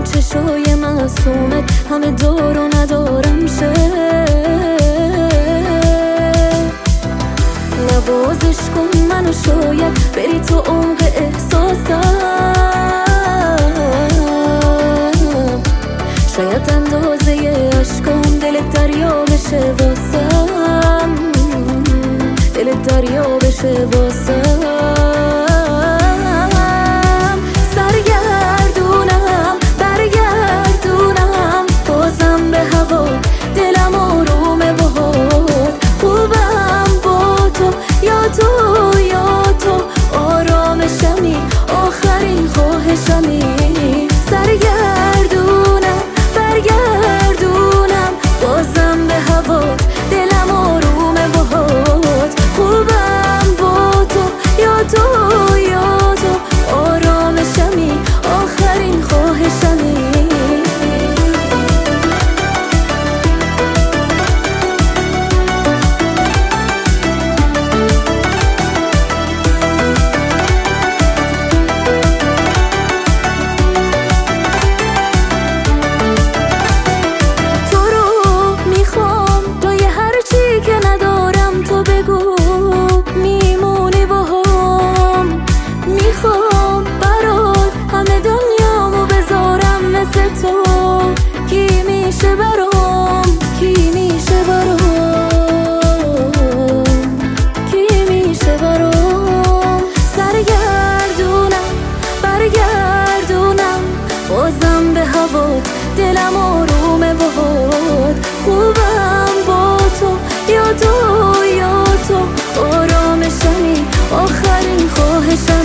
چشای معصومت همه دار و ندارم شه. نوازش کن منو شاید بری تو عمق احساسم، شاید اندازه عشقام دلت دریا بشه واسم، دلت دریا بشه واسم. سرگردونم برگردونم بازم به هوا، دلم آرومه باهات، خوبم با تو یا تو یا تو، آرامشمی آخرین خواهشمی. سرگردونم برگردونم بازم به هوات، دلم آرومه باهات، خوبم با تو یا تو یا تو، آرامشمی آخرین خواهشمی. بازم به هوات، دلم آرومه باهات، خوبم با تو یا تو یا تو، آرامشمی آخرین خواهشم.